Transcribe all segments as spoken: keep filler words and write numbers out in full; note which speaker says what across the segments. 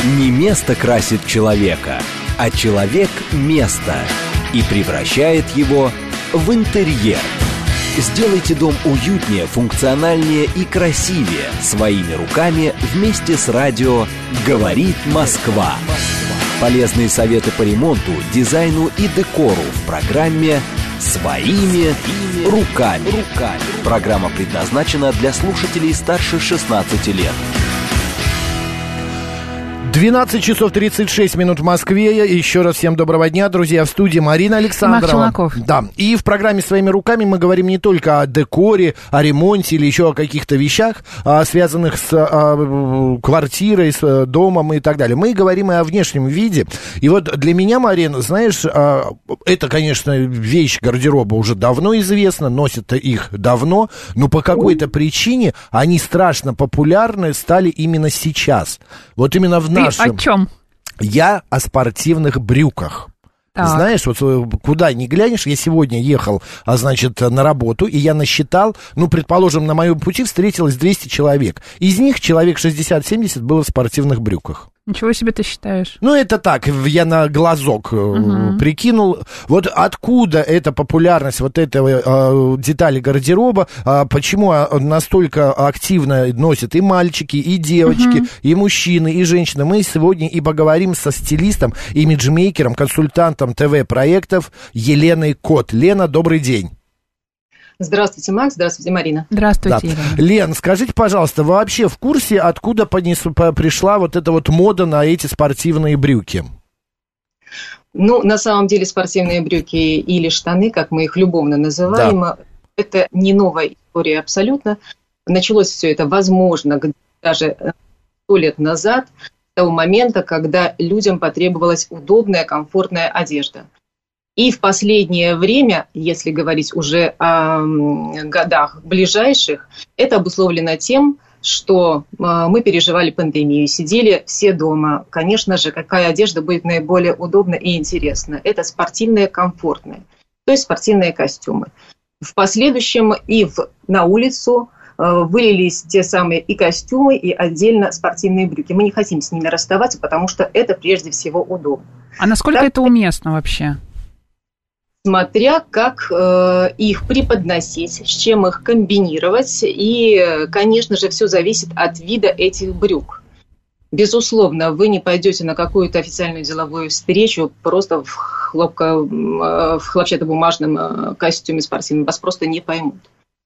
Speaker 1: Не место красит человека, а человек – место. И превращает его в интерьер. Сделайте дом уютнее, функциональнее и красивее своими руками вместе с радио «Говорит Москва». Полезные советы по ремонту, дизайну и декору в программе «Своими руками». Программа предназначена для слушателей старше шестнадцати лет.
Speaker 2: двенадцать часов тридцать шесть минут в Москве. Еще раз всем доброго дня, друзья. В студии Марина Александрова. Да. И в программе «Своими руками» мы говорим не только о декоре, о ремонте или еще о каких-то вещах, а, связанных с а, квартирой, с домом и так далее. Мы говорим и о внешнем виде. И вот для меня, Марина, знаешь, а, это, конечно, вещь гардероба уже давно известна, носят их давно, но по какой-то причине они страшно популярны стали именно сейчас. Вот именно в нашем...
Speaker 3: О чем?
Speaker 2: Я о спортивных брюках. Так. Знаешь, вот куда ни глянешь, я сегодня ехал, а, значит, на работу, и я насчитал, ну, предположим, на моем пути встретилось двести человек. Из них человек шестьдесят-семьдесят было в спортивных брюках.
Speaker 3: Ничего себе ты считаешь?
Speaker 2: Ну, это так, я на глазок uh-huh. прикинул. Вот откуда эта популярность вот этой э, детали гардероба, э, почему настолько активно носят и мальчики, и девочки, uh-huh. и мужчины, и женщины. Мы сегодня и поговорим со стилистом, имиджмейкером, консультантом ТВ-проектов Еленой Кот. Лена, добрый день.
Speaker 4: Здравствуйте, Макс. Здравствуйте, Марина.
Speaker 3: Здравствуйте,
Speaker 2: да.
Speaker 3: Елена.
Speaker 2: Лен, скажите, пожалуйста, вы вообще в курсе, откуда понесу, по, пришла вот эта вот мода на эти спортивные брюки?
Speaker 4: Ну, на самом деле, спортивные брюки или штаны, как мы их любовно называем, да. Это не новая история абсолютно. Началось все это, возможно, даже сто лет назад, с того момента, когда людям потребовалась удобная, комфортная одежда. И в последнее время, если говорить уже о годах ближайших, это обусловлено тем, что мы переживали пандемию, сидели все дома. Конечно же, какая одежда будет наиболее удобна и интересна? Это спортивная, комфортная, то есть спортивные костюмы. В последующем и в, на улицу вылились те самые и костюмы, и отдельно спортивные брюки. Мы не хотим с ними расставаться, потому что это прежде всего удобно.
Speaker 3: А насколько так, это уместно вообще?
Speaker 4: Смотря как э, их преподносить, с чем их комбинировать. И, конечно же, все зависит от вида этих брюк. Безусловно, вы не пойдете на какую-то официальную деловую встречу просто в, хлопко, в хлопчатобумажном костюме спортивном. Вас просто не поймут.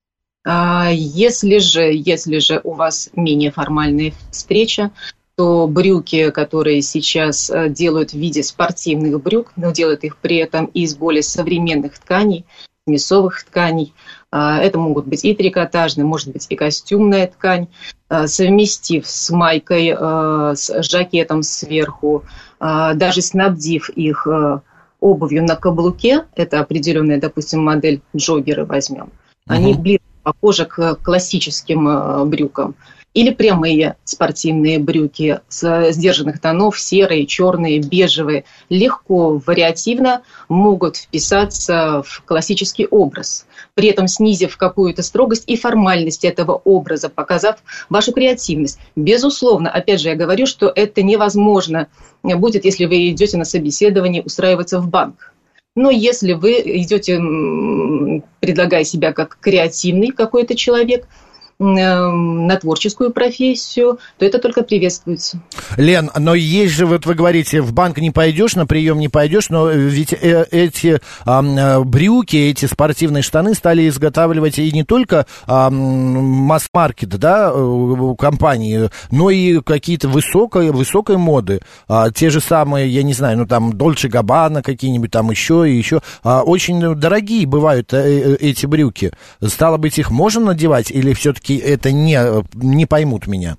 Speaker 4: А если же, если же у вас менее формальная встреча, то брюки, которые сейчас делают в виде спортивных брюк, но делают их при этом из более современных тканей, мясовых тканей. Это могут быть и трикотажные, может быть и костюмная ткань, совместив с майкой, с жакетом сверху, даже снабдив их обувью на каблуке, это определенная, допустим, модель джоггеры возьмем, они угу. ближе похожи к классическим брюкам. Или прямые спортивные брюки с сдержанных тонов, серые, черные, бежевые, легко, вариативно могут вписаться в классический образ, при этом снизив какую-то строгость и формальность этого образа, показав вашу креативность. Безусловно, опять же, я говорю, что это невозможно будет, если вы идете на собеседование устраиваться в банк. Но если вы идете, предлагая себя как креативный какой-то человек, на творческую профессию, то это только приветствуется.
Speaker 2: Лен, но есть же, вот вы говорите, в банк не пойдешь, на прием не пойдешь, но ведь э, эти э, брюки, эти спортивные штаны стали изготавливать и не только э, масс-маркет, да, компании, но и какие-то высокой, высокой моды. А, те же самые, я не знаю, ну там Dolce Gabbana какие-нибудь там еще и еще. А, очень дорогие бывают э, эти брюки. Стало быть, их можно надевать или все-таки это не, не поймут меня?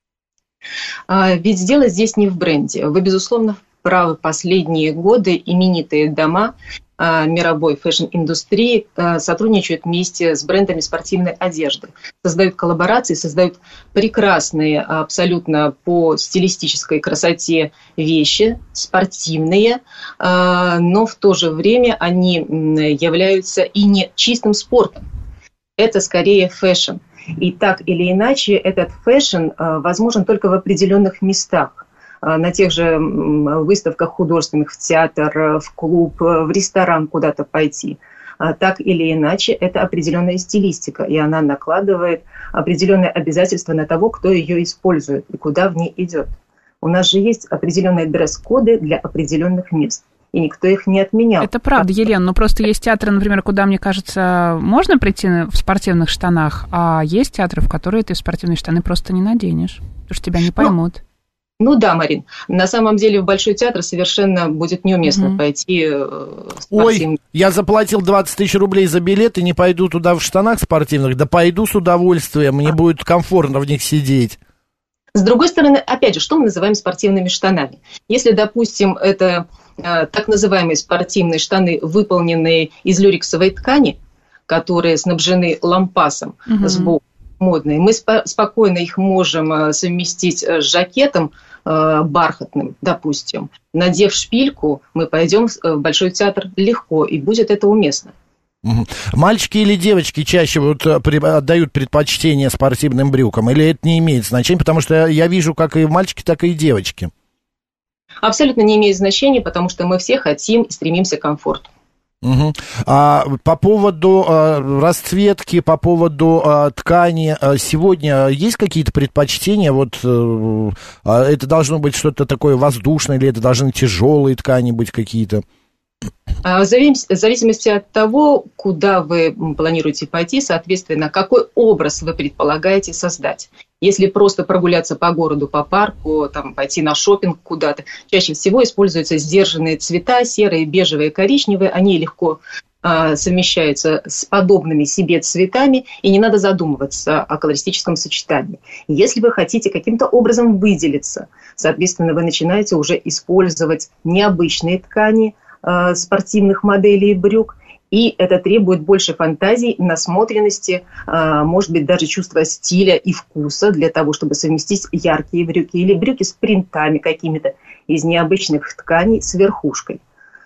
Speaker 4: А, ведь дело здесь не в бренде. Вы, безусловно, правы. Последние годы именитые дома а, мировой фэшн-индустрии а, сотрудничают вместе с брендами спортивной одежды. Создают коллаборации, создают прекрасные абсолютно по стилистической красоте вещи, спортивные, а, но в то же время они являются и не чистым спортом. Это скорее фэшн. И так или иначе этот фэшн возможен только в определенных местах. на тех же выставках художественных, в театр, в клуб, в ресторан куда-то пойти. Так или иначе, это определенная стилистика, и она накладывает определенные обязательства на того, кто ее использует и куда в ней идет. У нас же есть определенные дресс-коды для определенных мест, и никто их не отменял.
Speaker 3: Это правда, Елена, но просто есть театры, например, куда, мне кажется, можно прийти в спортивных штанах, а есть театры, в которые ты спортивные штаны просто не наденешь, потому что тебя не поймут.
Speaker 4: Ну, Ну да, Марин, на самом деле в Большой театр совершенно будет неуместно mm-hmm. пойти спортивным.
Speaker 2: Ой, я заплатил двадцать тысяч рублей за билет и не пойду туда в штанах спортивных, да пойду с удовольствием, мне а. будет комфортно в них сидеть.
Speaker 4: С другой стороны, опять же, что мы называем спортивными штанами? Если, допустим, это э, так называемые спортивные штаны, выполненные из люрексовой ткани, которые снабжены лампасом mm-hmm. сбоку, модные, мы спо- спокойно их можем совместить с жакетом э, бархатным, допустим. Надев шпильку, мы пойдем в Большой театр легко, и будет это уместно.
Speaker 2: Мальчики или девочки чаще вот отдают предпочтение спортивным брюкам, или это не имеет значения, потому что я вижу как и мальчики, так и девочки.
Speaker 4: Абсолютно не имеет значения, потому что мы все хотим и стремимся к комфорту.
Speaker 2: Угу. А по поводу а, расцветки, по поводу а, ткани, а, сегодня есть какие-то предпочтения? Вот а, это должно быть что-то такое воздушное, или это должны тяжелые ткани быть какие-то?
Speaker 4: В зависимости от того, куда вы планируете пойти, соответственно, какой образ вы предполагаете создать. Если просто прогуляться по городу, по парку, там, пойти на шопинг куда-то, чаще всего используются сдержанные цвета, серые, бежевые, коричневые. Они легко а, совмещаются с подобными себе цветами, и не надо задумываться о колористическом сочетании. Если вы хотите каким-то образом выделиться, соответственно, вы начинаете уже использовать необычные ткани, спортивных моделей брюк, и это требует больше фантазии, насмотренности, может быть, даже чувства стиля и вкуса для того, чтобы совместить яркие брюки или брюки с принтами какими-то из необычных тканей с верхушкой.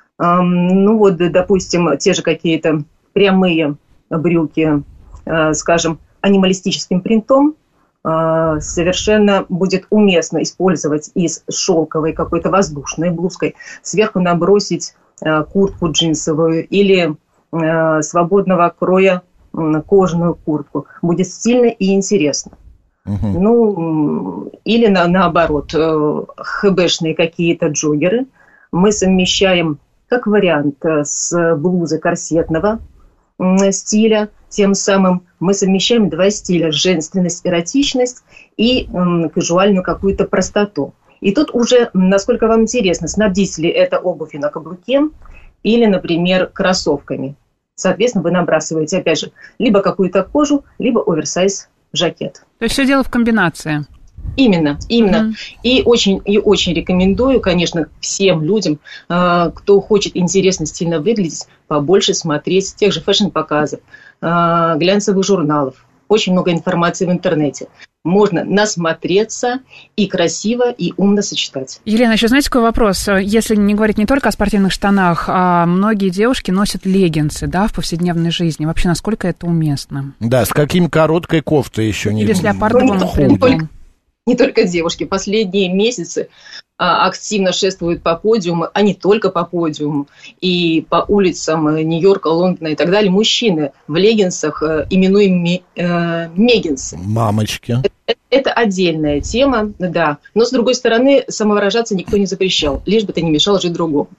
Speaker 4: Ну вот, допустим, те же какие-то прямые брюки, скажем, анималистическим принтом, совершенно будет уместно использовать из шелковой какой-то воздушной блузкой, сверху набросить куртку джинсовую или свободного кроя кожаную куртку. Будет стильно и интересно. Uh-huh. Ну, или на, наоборот, хэбэшные какие-то джоггеры мы совмещаем как вариант с блузой корсетного стиля. Тем самым мы совмещаем два стиля: женственность, эротичность и м, казуальную какую-то простоту. И тут уже, насколько вам интересно, снабдить ли это обувью на каблуке или, например, кроссовками. Соответственно, вы набрасываете, опять же, либо какую-то кожу, либо оверсайз жакет.
Speaker 3: То есть все дело в комбинации.
Speaker 4: Именно, именно. Mm-hmm. И очень, и очень рекомендую, конечно, всем людям, э, кто хочет интересно, стильно выглядеть, побольше смотреть тех же фэшн-показов, э, глянцевых журналов. Очень много информации в интернете. Можно насмотреться и красиво, и умно сочетать.
Speaker 3: Елена, еще знаете, какой вопрос? Если не говорить не только о спортивных штанах, а многие девушки носят леггинсы, да, в повседневной жизни. Вообще, насколько это уместно?
Speaker 2: Да, с каким короткой кофтой еще не...
Speaker 3: Или с леопардовым принтом.
Speaker 4: Не только девушки. Последние месяцы а, активно шествуют по подиуму, а не только по подиуму, и по улицам Нью-Йорка, Лондона и так далее. Мужчины в леггинсах, именуемые э, меггинсы.
Speaker 2: Мамочки.
Speaker 4: Это, это отдельная тема, да. Но, с другой стороны, самовыражаться никто не запрещал, лишь бы ты не мешал жить другому.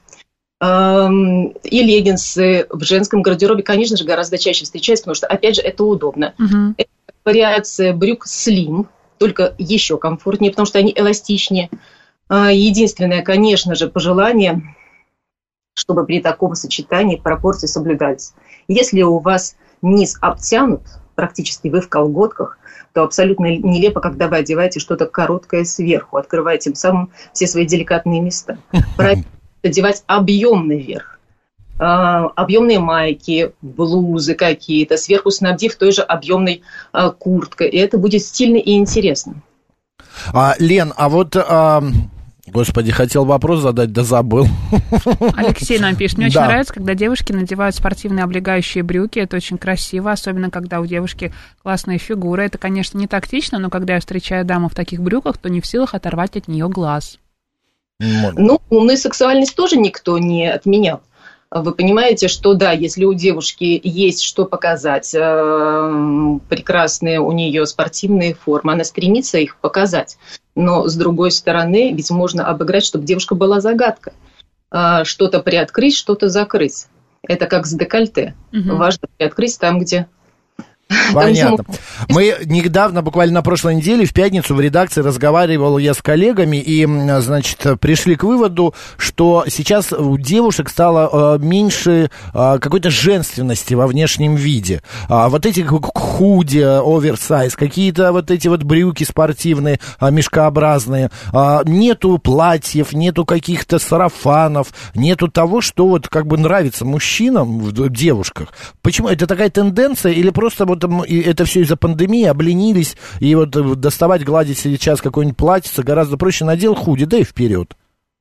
Speaker 4: Эм, и леггинсы в женском гардеробе, конечно же, гораздо чаще встречаются, потому что, опять же, это удобно. Uh-huh. Это вариация брюк слим, только еще комфортнее, потому что они эластичнее. Единственное, конечно же, пожелание, чтобы при таком сочетании пропорции соблюдались. Если у вас низ обтянут, практически вы в колготках, то абсолютно нелепо, когда вы одеваете что-то короткое сверху, открываете тем самым все свои деликатные места. Правильно одевать объемный верх. Объемные майки, блузы какие-то, сверху снабдив той же объемной а, курткой. И это будет стильно и интересно.
Speaker 2: А, Лен, а вот... А... Господи, хотел вопрос задать, да забыл.
Speaker 3: Алексей нам пишет. Мне очень да. нравится, когда девушки надевают спортивные облегающие брюки. Это очень красиво, особенно когда у девушки классная фигура. Это, конечно, не тактично, но когда я встречаю даму в таких брюках, то не в силах оторвать от нее глаз.
Speaker 4: Модно. Ну, умную сексуальность тоже никто не отменял. Вы понимаете, что да, если у девушки есть что показать, э, прекрасные у нее спортивные формы, она стремится их показать. Но с другой стороны, ведь можно обыграть, чтобы девушка была загадка. Э, что-то приоткрыть, что-то закрыть. Это как с декольте. Угу. Важно приоткрыть там, где...
Speaker 2: Понятно. Мы недавно, буквально на прошлой неделе, в пятницу в редакции разговаривал я с коллегами и, значит, пришли к выводу, что сейчас у девушек стало э, меньше э, какой-то женственности во внешнем виде. А вот эти худи, оверсайз, какие-то вот эти вот брюки спортивные, э, мешкообразные, э, нету платьев, нету каких-то сарафанов, нету того, что вот как бы нравится мужчинам в девушках. Почему? Это такая тенденция или просто вот это все из-за пандемии, обленились, и вот доставать, гладить сейчас какое-нибудь платьице гораздо проще, надел худи, да и вперед.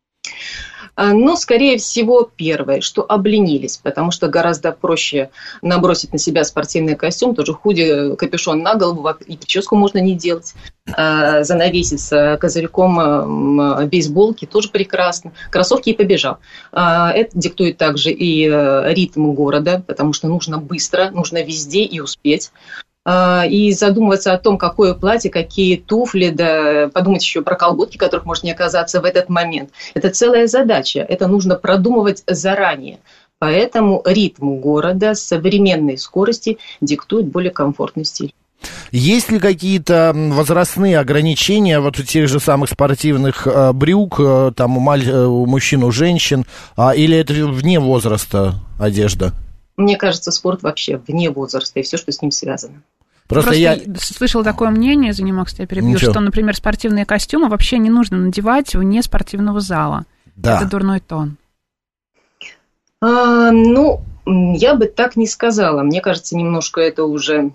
Speaker 4: Ну, скорее всего, первое, что обленились, потому что гораздо проще набросить на себя спортивный костюм, тоже худи, капюшон на голову, и прическу можно не делать, занавеситься козырьком бейсболки, тоже прекрасно, кроссовки и побежал. Это диктует также и ритм города, потому что нужно быстро, нужно везде и успеть. И задумываться о том, какое платье, какие туфли, да, подумать еще про колготки, которых может не оказаться в этот момент. Это целая задача, это нужно продумывать заранее. Поэтому ритм города с современной скорости диктует более комфортный стиль.
Speaker 2: Есть ли какие-то возрастные ограничения вот у тех же самых спортивных э, брюк, э, там у, маль, э, у мужчин, у женщин, а, или это вне возраста одежда?
Speaker 4: Мне кажется, спорт вообще вне возраста и все, что с ним связано.
Speaker 3: Просто, Просто я слышала такое мнение, извини, Макс, я перебью, Ничего. что, например, спортивные костюмы вообще не нужно надевать вне спортивного зала. Да. Это дурной тон.
Speaker 4: А, ну, я бы так не сказала. Мне кажется, немножко это уже...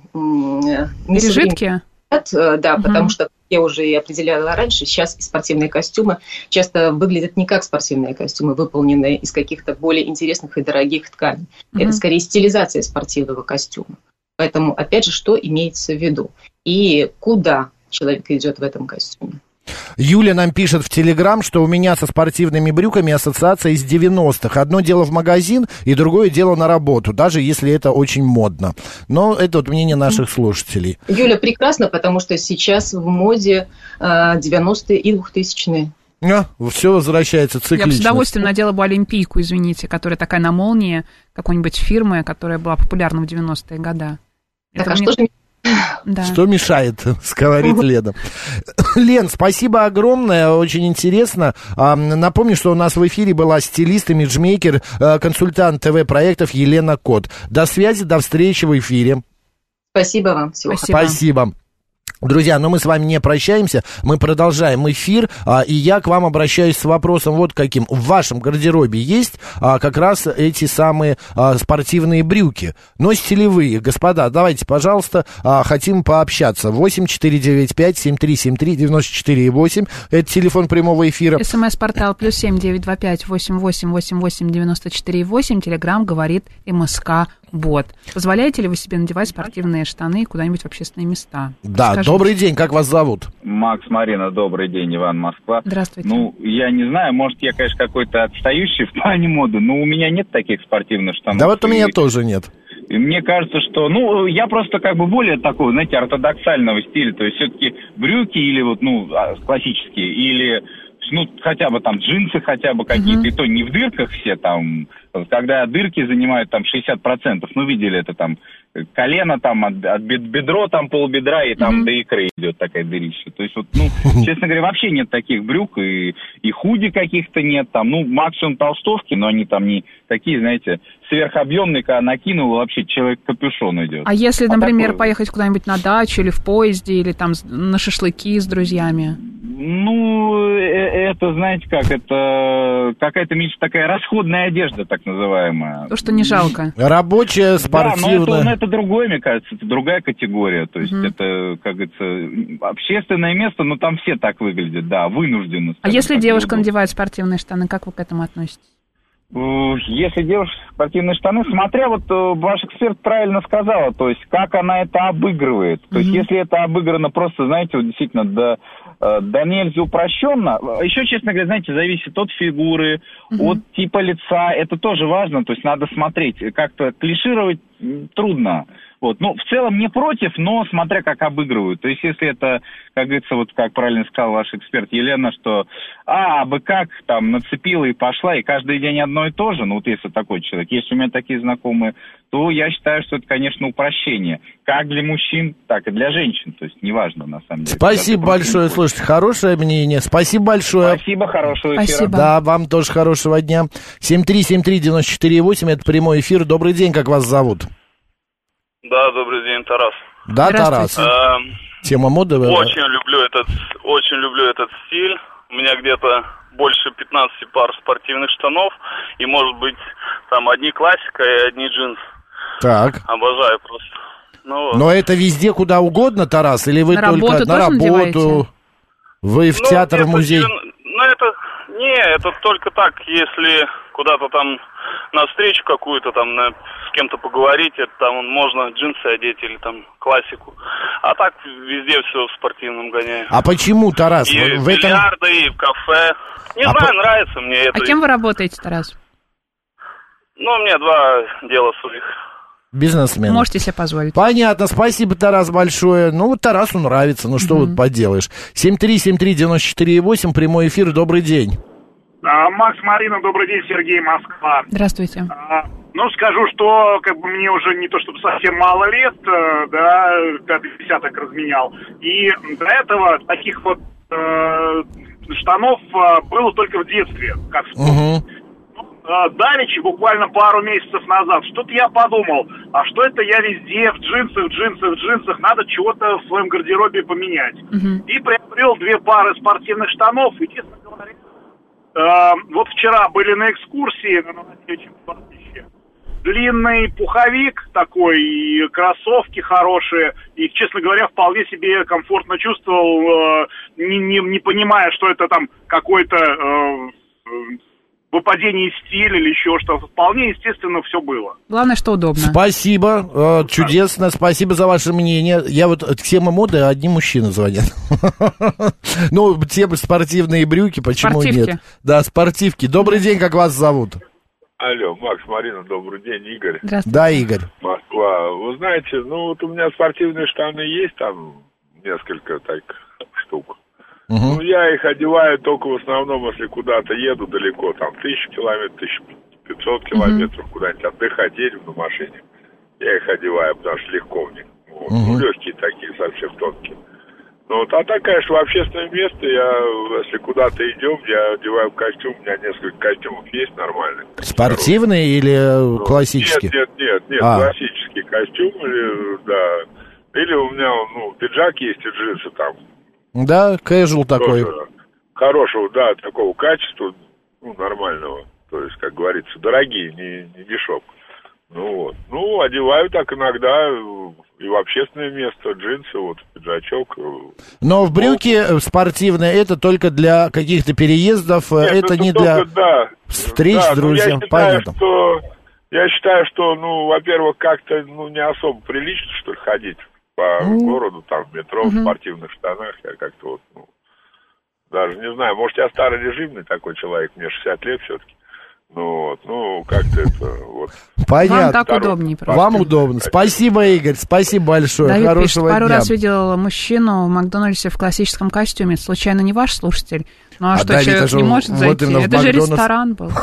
Speaker 3: Пережитки?
Speaker 4: Да, угу. Потому что, как я уже и определяла раньше, сейчас спортивные костюмы часто выглядят не как спортивные костюмы, выполненные из каких-то более интересных и дорогих тканей. Угу. Это скорее стилизация спортивного костюма. Поэтому, опять же, что имеется в виду? И куда человек идет в этом костюме?
Speaker 2: Юля нам пишет в Телеграм, что у меня со спортивными брюками ассоциация из девяностых. Одно дело в магазин, и другое дело на работу, даже если это очень модно. Но это вот мнение наших слушателей.
Speaker 4: Юля, прекрасно, потому что сейчас в моде девяностые и двухтысячные.
Speaker 2: А, все возвращается циклично.
Speaker 3: Я бы с удовольствием надела бы олимпийку, извините, которая такая на молнии какой-нибудь фирмы, которая была популярна в девяностые годы.
Speaker 4: Так, а мне... что же...
Speaker 2: Да. Что мешает, говорит Лена. Лен, спасибо огромное, очень интересно. Напомню, что у нас в эфире была стилист, имиджмейкер, консультант ТВ-проектов Елена Кот. До связи, до встречи в эфире.
Speaker 4: Спасибо вам. Всего
Speaker 2: Спасибо. Спасибо. Друзья, но мы с вами не прощаемся, мы продолжаем эфир, а, и я к вам обращаюсь с вопросом вот каким. В вашем гардеробе есть а, как раз эти самые а, спортивные брюки, носите ли вы их? Господа, давайте, пожалуйста, а, хотим пообщаться. восемь четыре девять пять семь три семь три девять четыре восемь, это телефон прямого эфира.
Speaker 3: СМС-портал плюс семь девять два пять восемь восемь восемь восемь девяносто четыре восемь, Телеграм говорит МСК Бот. Позволяете ли вы себе надевать спортивные штаны куда-нибудь в общественные места?
Speaker 2: Да, Скажите. Добрый день, как вас зовут?
Speaker 5: Макс, Марина, добрый день, Иван, Москва.
Speaker 3: Здравствуйте.
Speaker 5: Ну, я не знаю, может, я, конечно, какой-то отстающий в плане моды, но у меня нет таких спортивных штанов.
Speaker 2: Да вот у меня и... тоже нет.
Speaker 5: И мне кажется, что, ну, я просто как бы более такого, знаете, ортодоксального стиля, то есть все-таки брюки или вот, ну, классические, или... Ну, хотя бы там джинсы хотя бы какие-то, mm-hmm. и то не в дырках все там, когда дырки занимают там шестьдесят процентов, ну, видели это там, колено там, от, от бедро там полбедра, и там mm-hmm. до икры идет такая дырища. То есть вот, ну, честно говоря, вообще нет таких брюк, и, и худи каких-то нет там, ну, максимум толстовки, но они там не такие, знаете, сверхобъемные, когда накинул, вообще человек капюшон идет.
Speaker 3: А если, например, а такой... поехать куда-нибудь на дачу или в поезде, или там на шашлыки с друзьями?
Speaker 5: Ну, это, знаете как, это какая-то, меньше такая расходная одежда, так называемая.
Speaker 3: То, что не жалко.
Speaker 2: Рабочая, спортивная.
Speaker 5: Да, но это, но это другое, мне кажется, это другая категория. То есть mm-hmm. это, как говорится, общественное место, но там все так выглядят, да, вынуждены.
Speaker 3: А если девушка надевает спортивные штаны, как вы к этому относитесь?
Speaker 5: Если девушка спортивные штаны, смотря, вот ваш эксперт правильно сказала, то есть как она это обыгрывает. То mm-hmm. есть если это обыграно просто, знаете, вот действительно до да нельзя упрощенно. Еще, честно говоря, знаете, зависит от фигуры, угу. от типа лица. Это тоже важно. То есть надо смотреть. Как-то клишировать трудно. Вот. Ну, в целом не против, но смотря как обыгрывают. То есть если это, как говорится, вот как правильно сказал ваш эксперт Елена, что а, бы как там нацепила и пошла, и каждый день одно и то же, ну вот если такой человек, если у меня такие знакомые, то я считаю, что это, конечно, упрощение. Как для мужчин, так и для женщин. То есть неважно, на самом деле.
Speaker 2: Спасибо большое, слушайте, хорошее мнение. Спасибо большое.
Speaker 5: Спасибо, хорошего эфира.
Speaker 3: Спасибо.
Speaker 2: Да, вам тоже хорошего дня. семь три семь три девять четыре восемь, это прямой эфир. Добрый день, как вас зовут?
Speaker 6: Да, добрый день, Тарас.
Speaker 2: Да, Тарас.
Speaker 6: А,
Speaker 2: Тема моды.
Speaker 6: Очень люблю этот, очень люблю этот стиль. У меня где-то больше пятнадцати пар спортивных штанов. И, может быть, там одни классика и одни джинсы.
Speaker 2: Так.
Speaker 6: Обожаю просто. Ну,
Speaker 2: но это везде, куда угодно, Тарас? Или вы
Speaker 3: на
Speaker 2: только
Speaker 3: работу
Speaker 2: на работу?
Speaker 3: Надеваете?
Speaker 2: Вы в
Speaker 6: ну,
Speaker 2: театр, в музей?
Speaker 6: Ну, это... Не, это только так, если куда-то там на встречу какую-то там на, с кем-то поговорить, это там можно джинсы одеть или там классику. А так везде все в спортивном гоняю.
Speaker 2: А почему, Тарас?
Speaker 6: И
Speaker 2: в
Speaker 6: в бильярды,
Speaker 2: этом...
Speaker 6: и в кафе. Не
Speaker 2: а
Speaker 6: знаю,
Speaker 2: по...
Speaker 6: нравится мне это.
Speaker 3: А кем вы работаете, Тарас?
Speaker 6: Ну, у меня два дела своих.
Speaker 2: Бизнесмен.
Speaker 3: Можете себе позволить.
Speaker 2: Понятно, спасибо, Тарас, большое. Ну, вот Тарасу нравится, ну что mm-hmm. вот поделаешь. семь три семь три девять четыре восемь, прямой эфир, добрый день.
Speaker 7: А, Макс, Марина, добрый день, Сергей, Москва.
Speaker 3: Здравствуйте.
Speaker 7: А, ну, скажу, что как бы мне уже не то чтобы совсем мало лет, да, пятый десяток разменял. И до этого таких вот э, штанов было только в детстве, как вспомнить. Mm-hmm. Давеча, буквально пару месяцев назад, что-то я подумал, а что это я везде в джинсах, в джинсах, в джинсах, надо чего-то в своем гардеробе поменять. Uh-huh. И приобрел две пары спортивных штанов, и, честно говоря, э, вот вчера были на экскурсии на Новосельчем кладбище. Длинный пуховик такой, и кроссовки хорошие, и, честно говоря, вполне себе комфортно чувствовал, э, не, не, не понимая, что это там какой-то... Э, выпадение из стиля или еще что-то. Вполне естественно все было.
Speaker 3: Главное, что удобно.
Speaker 2: Спасибо, чудесно, спасибо за ваше мнение. Я вот к теме моды одни мужчины звонят. Ну, те спортивные брюки, почему нет? Да, спортивки. Добрый день, как вас зовут?
Speaker 8: Алло, Макс, Марина, добрый день, Игорь.
Speaker 2: Да, Игорь.
Speaker 8: Москва. Вы знаете, ну вот у меня спортивные штаны есть, там несколько так штук. Uh-huh. Ну, я их одеваю только в основном, если куда-то еду далеко, там, тысячу километров, тысячу пятьсот километров, uh-huh. куда-нибудь отдыхать едем на машине. Я их одеваю, потому что легко в них. Вот. Uh-huh. Ну, легкие такие, совсем тонкие. Ну, вот, а так, конечно, в общественное место, я, если куда-то идем, я одеваю костюм, у меня несколько костюмов есть нормальных.
Speaker 2: Спортивные или ну, классические?
Speaker 8: Нет, нет, нет, нет, а. классический костюм, или, да. Или у меня, ну, пиджак есть и джинсы там.
Speaker 2: Да, casual такой.
Speaker 8: Хорошего, да, такого качества, ну, нормального. То есть, как говорится, дорогие, не, не дешевые. Ну, вот. Ну, одеваю так иногда и в общественное место, джинсы, вот, пиджачок.
Speaker 2: Но в брюки спортивные это только для каких-то переездов, Нет, это, это не только, для
Speaker 8: да,
Speaker 2: встреч
Speaker 8: да,
Speaker 2: с друзьями,
Speaker 8: я считаю,
Speaker 2: понятно.
Speaker 8: Что, я считаю, что, ну, во-первых, как-то, ну, не особо прилично, что ли, ходить по mm. городу, там, в метро, mm-hmm. в спортивных штанах, я как-то вот, ну, даже не знаю, может, я старорежимный такой человек, мне шестьдесят лет все-таки, ну, вот, ну, как-то это, вот.
Speaker 2: Понятно.
Speaker 3: Вам так Второй, удобнее просто.
Speaker 2: Вам удобно. Спасибо, Игорь, спасибо большое,
Speaker 3: Давид
Speaker 2: хорошего
Speaker 3: пишет,
Speaker 2: дня.
Speaker 3: пару раз видел мужчину в Макдональдсе в классическом костюме, случайно не ваш слушатель? Ну, а, а что, человек же, не может вот зайти? Это
Speaker 2: Макдональдс...
Speaker 3: же ресторан был.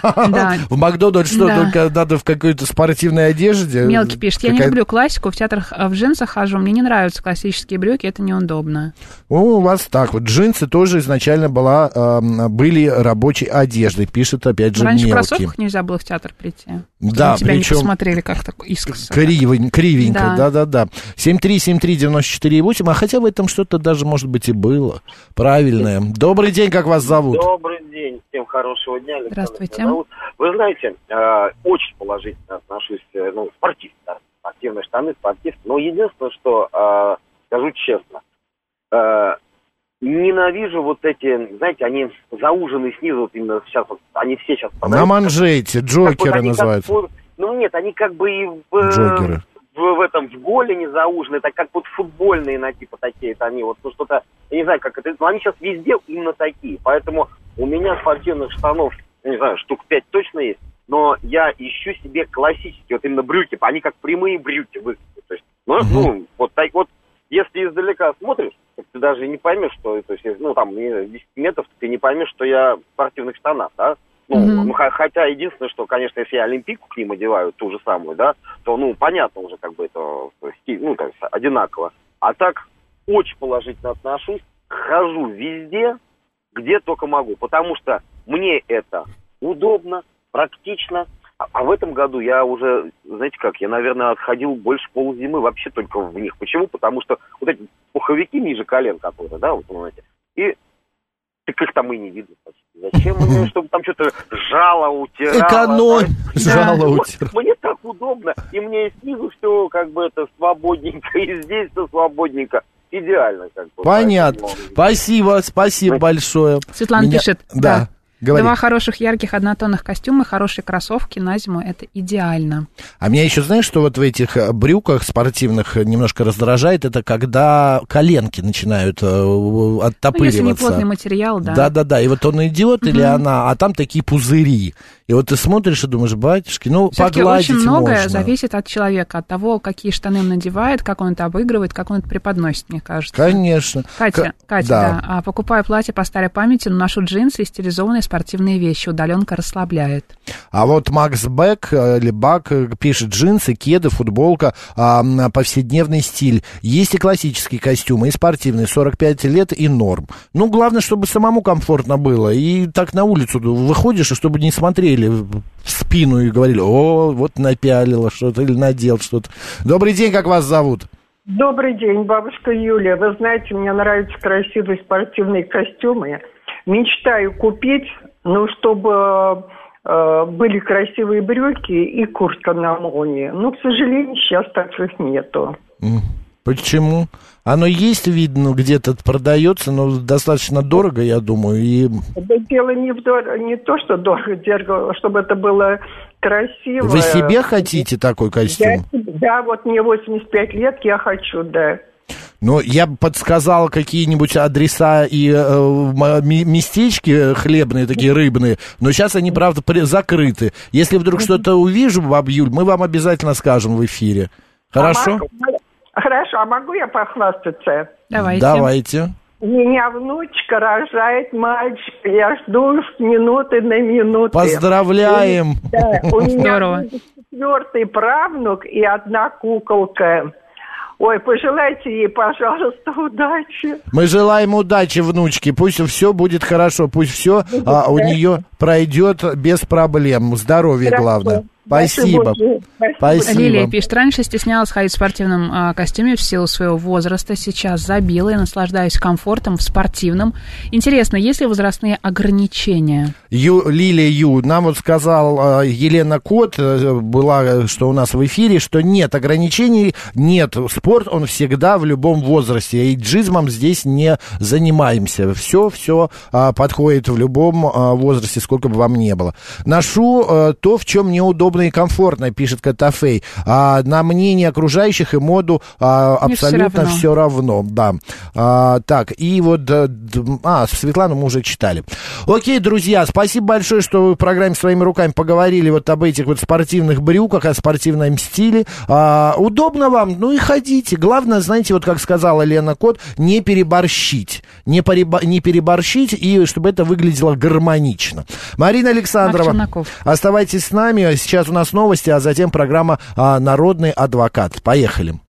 Speaker 2: В Макдональдс что, только надо в какой-то спортивной одежде?
Speaker 3: Мелкий пишет, я не люблю классику, в театрах в джинсах хожу, мне не нравятся классические брюки, это неудобно.
Speaker 2: У вас так вот, джинсы тоже изначально была, были рабочей одеждой, пишет опять же
Speaker 3: Раньше
Speaker 2: Мелкий.
Speaker 3: в кроссовках нельзя было в театр прийти.
Speaker 2: Да,
Speaker 3: тебя
Speaker 2: причем...
Speaker 3: не посмотрели как-то искоса.
Speaker 2: Кривень, кривенько, да-да-да. семь три семь три девять четыре восемь, а хотя в этом что-то даже, может быть, и было правильное. Добрый день, как вас зовут?
Speaker 9: Добрый день, всем хорошего дня.
Speaker 3: Здравствуйте.
Speaker 9: Вы знаете, э, очень положительно отношусь, ну, спортивные, да, спортивные штаны, спортивки. Но единственное, что, э, скажу честно, э, ненавижу вот эти, знаете, они заужены снизу, вот именно сейчас, вот, они все сейчас...
Speaker 2: На манжете, джокеры называются.
Speaker 9: Как, ну нет, они как бы и в,
Speaker 2: Джокеры.
Speaker 9: в, в этом, в голени заужены, так как вот футбольные, на типа такие-то они, вот, ну, что-то, я не знаю, как это, но они сейчас везде именно такие, поэтому у меня спортивных штанов, не знаю, штук пять точно есть, но я ищу себе классические, вот именно брюки, они как прямые брюки выглядят, то есть, ну, uh-huh. ну вот так вот, если издалека смотришь, ты даже не поймешь, что, то есть, ну, там, десять метров, ты не поймешь, что я в спортивных штанах, да, ну, mm-hmm. ну, хотя единственное, что, конечно, если я олимпийку к ним одеваю, ту же самую, да, то, ну, понятно уже, как бы это, ну, то есть, одинаково. А так, очень положительно отношусь, хожу везде, где только могу, потому что мне это удобно, практично, а, а в этом году я уже, знаете как, я, наверное, отходил больше полузимы вообще только в них. Почему? Потому что вот эти пуховики ниже колен, которые, да, вот, понимаете, и так их там и не видно почти. Зачем мне, чтобы там что-то жало утирало?
Speaker 2: Экономь! Жало утирало.
Speaker 9: Мне так удобно, и мне снизу все как бы это свободненько, и здесь все свободненько. Идеально. Как бы.
Speaker 2: Понятно. Спасибо, спасибо большое.
Speaker 3: Светлана Меня... пишет.
Speaker 2: Да. да. Говори.
Speaker 3: Два хороших ярких однотонных костюма, хорошие кроссовки на зиму, это идеально.
Speaker 2: А меня еще, знаешь, что вот в этих брюках спортивных немножко раздражает, это когда коленки начинают э, оттопыриваться.
Speaker 3: Ну, если неплотный материал, да.
Speaker 2: Да-да-да, и вот он идет угу. или она, а там такие пузыри. И вот ты смотришь и думаешь, батюшки, ну, все-таки погладить
Speaker 3: очень многое
Speaker 2: можно.
Speaker 3: Зависит от человека, от того, какие штаны он надевает, как он это обыгрывает, как он это преподносит, мне кажется.
Speaker 2: Конечно.
Speaker 3: Катя, К... Катя, да. да. Покупаю платье по старой памяти, но ношу джинсы и стилизованные спортивные вещи. Удаленка расслабляет.
Speaker 2: А вот Макс Бек или Бак пишет: джинсы, кеды, футболка, а, повседневный стиль. Есть и классические костюмы, и спортивные, сорок пять лет и норм. Ну, главное, чтобы самому комфортно было. И так на улицу выходишь, и чтобы не смотрели в спину и говорили: о, вот напялила что-то или надел что-то. Добрый день, как вас зовут?
Speaker 10: Добрый день, бабушка Юлия. Вы знаете, мне нравятся красивые спортивные костюмы. Мечтаю купить, ну, чтобы э, были красивые брюки и куртка на молнии. Но, к сожалению, сейчас таких нету.
Speaker 2: Почему? Оно есть, видно, где-то продается, но достаточно дорого, я думаю. И...
Speaker 10: Это дело не, в дор... не то, что дорого, чтобы это было красиво.
Speaker 2: Вы себе хотите такой костюм?
Speaker 10: Я, да, вот мне восемьдесят пять лет, я хочу, да.
Speaker 2: Ну, я бы подсказал какие-нибудь адреса и э, местечки хлебные, такие рыбные, но сейчас они, правда, закрыты. Если вдруг что-то увижу, баб Юль, мы вам обязательно скажем в эфире. Хорошо?
Speaker 10: А могу, хорошо, а могу я похвастаться?
Speaker 3: Давайте.
Speaker 2: Давайте.
Speaker 10: У меня внучка рожает мальчика, я жду с минуты на минуту.
Speaker 2: Поздравляем!
Speaker 10: Да, у меня
Speaker 3: здорово.
Speaker 10: Четвертый правнук и одна куколка. Ой, пожелайте ей, пожалуйста, удачи.
Speaker 2: Мы желаем удачи внучке. Пусть все будет хорошо. Пусть все а, у нее пройдет без проблем. Здоровье главное. Спасибо. Спасибо.
Speaker 3: Лилия пишет: раньше стеснялась ходить в спортивном а, костюме в силу своего возраста. Сейчас забила и наслаждаюсь комфортом в спортивном. Интересно, есть ли возрастные ограничения?
Speaker 2: Ю, Лилия Ю, нам вот сказал э, Елена Кот, э, была, что у нас в эфире, что нет ограничений, нет. Спорт, он всегда в любом возрасте. Эйджизмом здесь не занимаемся. Все, все э, подходит в любом э, возрасте, сколько бы вам ни было. Ношу э, то, в чем мне удобно и комфортно, пишет Катафей. А на мнение окружающих и моду а, абсолютно все равно. Все равно, да. А, так, и вот... А, Светлану мы уже читали. Окей, друзья, спасибо большое, что вы в программе «Своими руками» поговорили вот об этих вот спортивных брюках, о спортивном стиле. А, удобно вам? Ну и ходите. Главное, знаете, вот как сказала Лена Кот, не переборщить. Не, перебор... не переборщить, и чтобы это выглядело гармонично. Марина Александрова, оставайтесь с нами. Сейчас у нас новости, а затем программа «Народный адвокат». Поехали.